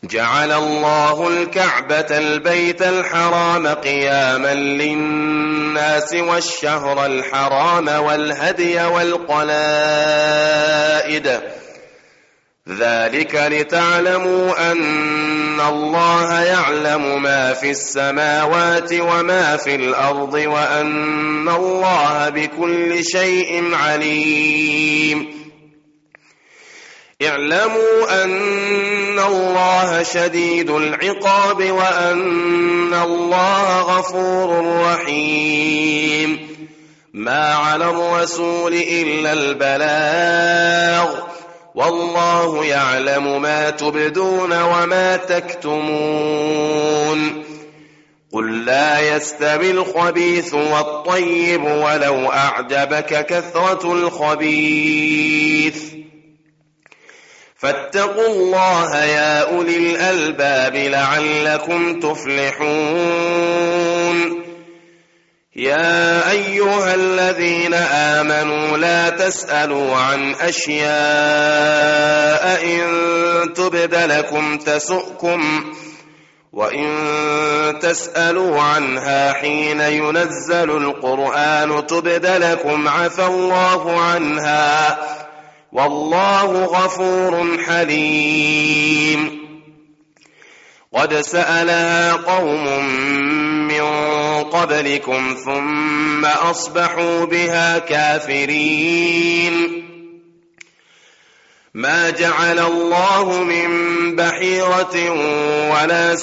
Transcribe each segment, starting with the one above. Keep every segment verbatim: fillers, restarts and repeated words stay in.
جعل الله الكعبة البيت الحرام قياما للناس والشهر الحرام والهدي والقلائد ذلك لتعلموا أن الله يعلم ما في السماوات وما في الأرض وأن الله بكل شيء عليم. اعلموا أن الله شديد العقاب وأن الله غفور رحيم. ما على الرسول إلا البلاغ والله يعلم ما تبدون وما تكتمون. قل لا يستوي الخبيث والطيب ولو أعجبك كثرة الخبيث فاتقوا الله يا أولي الألباب لعلكم تفلحون. يا أيها الذين آمنوا لا تسألوا عن أشياء إن تبد لكم تسؤكم وإن تسألوا عنها حين ينزل القرآن تبد لكم عفى الله عنها والله غفور حليم. قد سألها قوم من قبلكم ثم أصبحوا بها كافرين. ما جعل الله من بحيرة ولا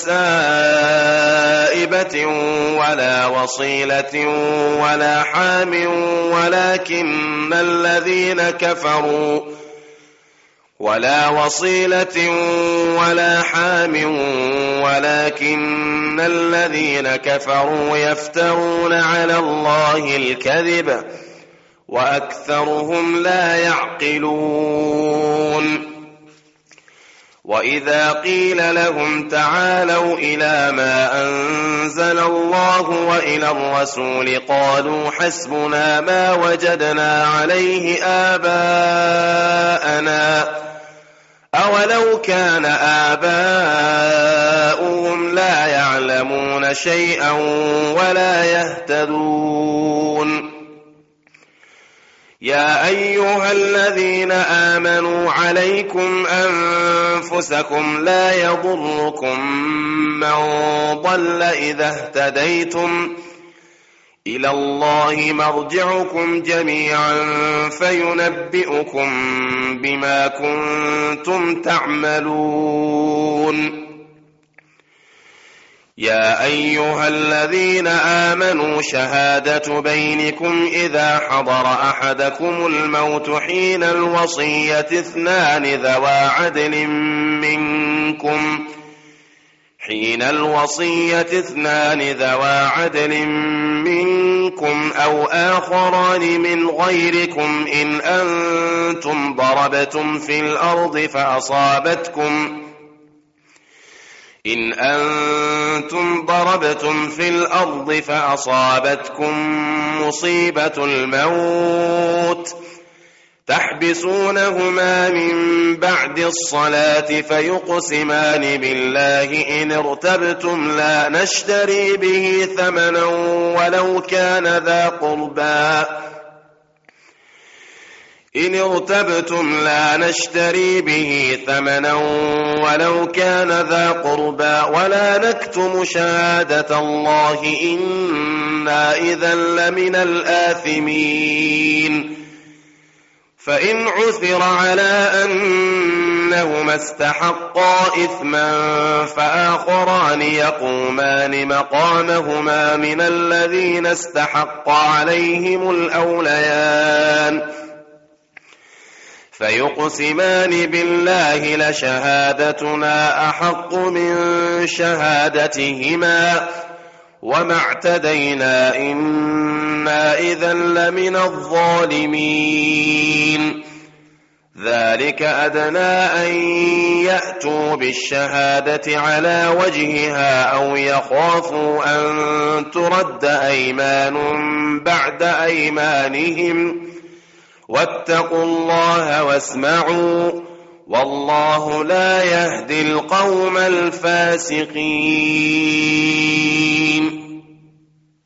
سائبة ولا وصيلة ولا حام ولكن الذين كفروا ولا وصيلة ولا حام ولكن الذين كفروا يفترون على الله الكذب وأكثرهم لا يعقلون. وإذا قيل لهم تعالوا إلى ما أنزل الله وإلى الرسول قالوا حسبنا ما وجدنا عليه آباءنا أولو كان آباؤهم لا يعلمون شيئا ولا يهتدون. يا أيها الذين آمنوا عليكم أنفسكم لا يضركم من ضل إذا اهتديتم إلى الله مرجعكم جميعا فينبئكم بما كنتم تعملون. يا أيها الذين آمنوا شهادة بينكم إذا حضر أحدكم الموت حين الوصية اثنان ذوى عدل منكم حين الوصية اثنان ذوى عدل منكم أو آخران من غيركم إن أنتم ضربتم في الأرض فأصابتكم إن أنتم ضربتم في الأرض فأصابتكم مصيبة الموت تحبسونهما من بعد الصلاة فيقسمان بالله إن ارتبتم لا نشتري به ثمنا ولو كان ذا قربى إن ارتبتم لا نشتري به ثمنا ولو كان ذا قربى ولا نكتم شهادة الله إنا إذا لمن الآثمين. فإن عثر على أنهما استحقا إثما فآخران يقومان مقامهما من الذين استحق عليهم الأوليان فيقسمان بالله لشهادتنا أحق من شهادتهما وما اعتدينا إنا إذا لمن الظالمين. ذلك أدنى أن يأتوا بالشهادة على وجهها أو يخافوا أن ترد أيمان بعد أيمانهم واتقوا الله واسمعوا والله لا يهدي القوم الفاسقين.